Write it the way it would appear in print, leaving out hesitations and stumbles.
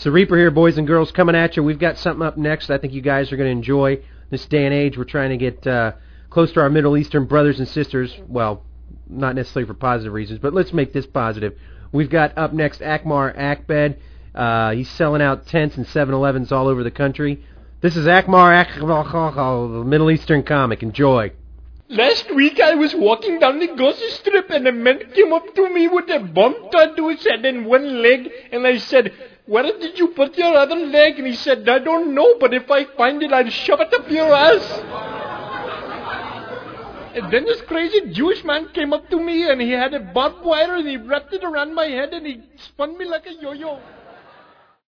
So Reaper here, boys and girls, coming at you. We've got something up next I think you guys are going to enjoy. This day and age, we're trying to get close to our Middle Eastern brothers and sisters. Well, not necessarily for positive reasons, but let's make this positive. We've got up next Akmar Akbed. He's selling out tents and 7-Elevens all over the country. This is Akmar Akbed, the Middle Eastern comic. Enjoy. Last week I was walking down the Gaza Strip and a man came up to me with a bomb tied to his head and one leg, and I said, "Where did you put your other leg?" And he said, "I don't know, but if I find it, I'll shove it up your ass." And then this crazy Jewish man came up to me and he had a barbed wire and he wrapped it around my head and he spun me like a yo-yo.